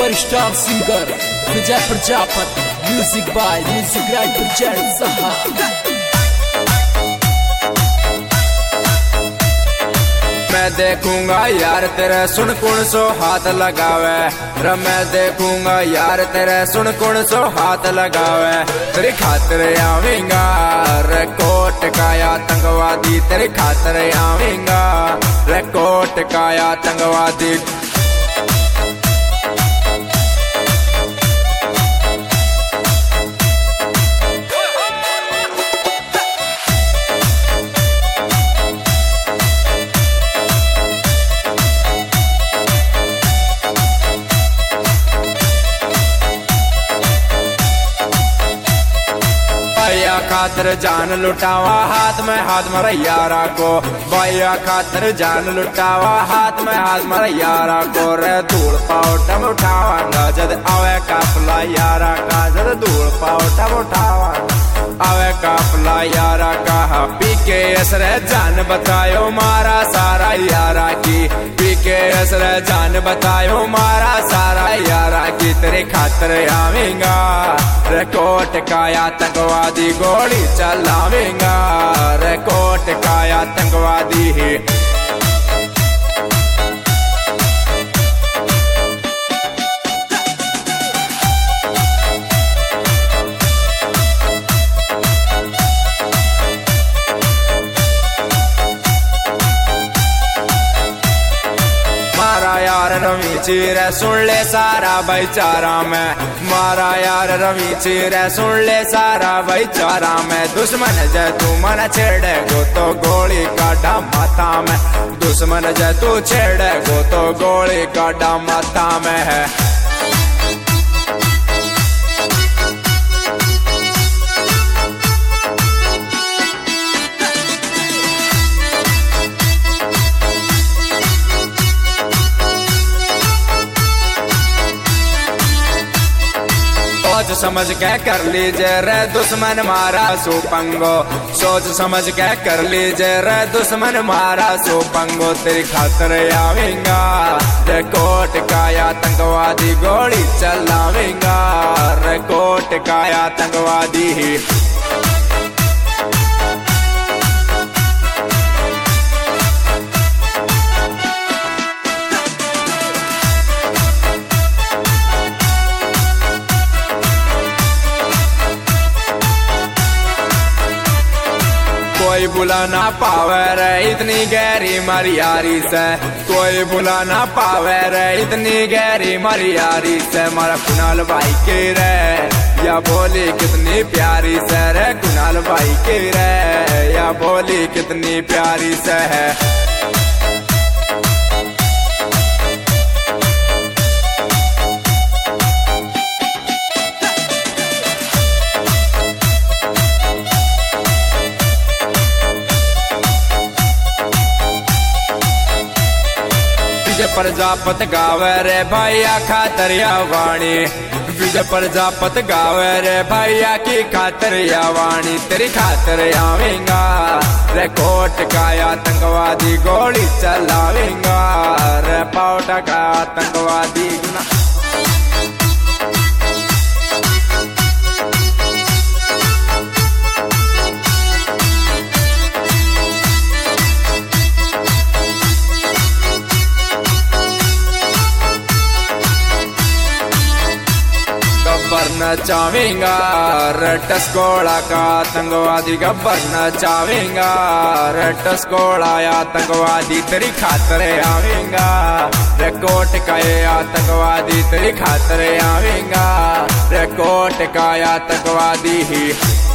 Superstar singer Vijay Prajapati, music by music writer Jay Saha. मैं देखूंगा यार तेरे सुन कुण सो हाथ लगावे रे, मैं देखूंगा यार तेरे सुन कुण सो हाथ लगावे। तेरी खातिर आवेंगा रे कोट का आतंकवादी, तेरी खातिर आवेंगा रे कोट का आतंकवादी। खातिर जान लुटावा हाथ में हाथ मर यारा को, भैया खातिर जान लुटावा हाथ में हाथ मर यारा को। रे धूल पाउटम उठावा नजद आवे काफला यारा का, जद धूल पाउटम उठावा आवे काफला यारा का। पीके असरे जान बतायो मारा सारा यारा की, पीके असरे जान बतायो मारा सारा यारा की। तेरे खातिर आवेंगा रे कोट का आतंकवादी, गोली चलावेंगा रे कोट का आतंकवादी ही। रवि चीर सुन ले सारा भाईचारा में, मारा यार रवि चीर सुन ले सारा भाईचारा में। दुश्मन जय तू मन छेड़े गो तो गोली काटा माथा में, दुश्मन जय तू छेड़े गो तो गोली काटा माथा में है। सोच समझ के कर लीजिए रे दुश्मन मारा सुपंगो, सोच समझ के कर लीजिए रे दुश्मन मारा सुपंगो। तेरी खातिर आवेंगा रे कोट का आतंकवादी, गोली चलावेंगा रे कोट का आतंकवादी ही। कोई बुला ना पावे रे इतनी गहरी मरियारी से, कोई बुला ना पावे रे इतनी गहरी मरियारी से। मारा कुणाल भाई के रे या बोली कितनी प्यारी से रे, कुणाल भाई के रे या बोली कितनी प्यारी से है। विजय प्रजापत गावे रे भैया खातिर वाणी, विजय प्रजापत गावे रे भैया की खातिर वाणी। तेरी खातिर आवेंगा रे कोट का आतंकवादी, गोली चलावेंगा रे पाउटा का आतंकवादी। गब्बर नचावेंगा रे टस्कोड़ा का आतंकवादी, गब्बर नचावेंगा रे टस्कोड़ा आतंकवादी। तेरी खातिर आवेंगा रे कोट का आतंकवादी, तेरी खातिर आवेंगा रे कोट का आतंकवादी ही।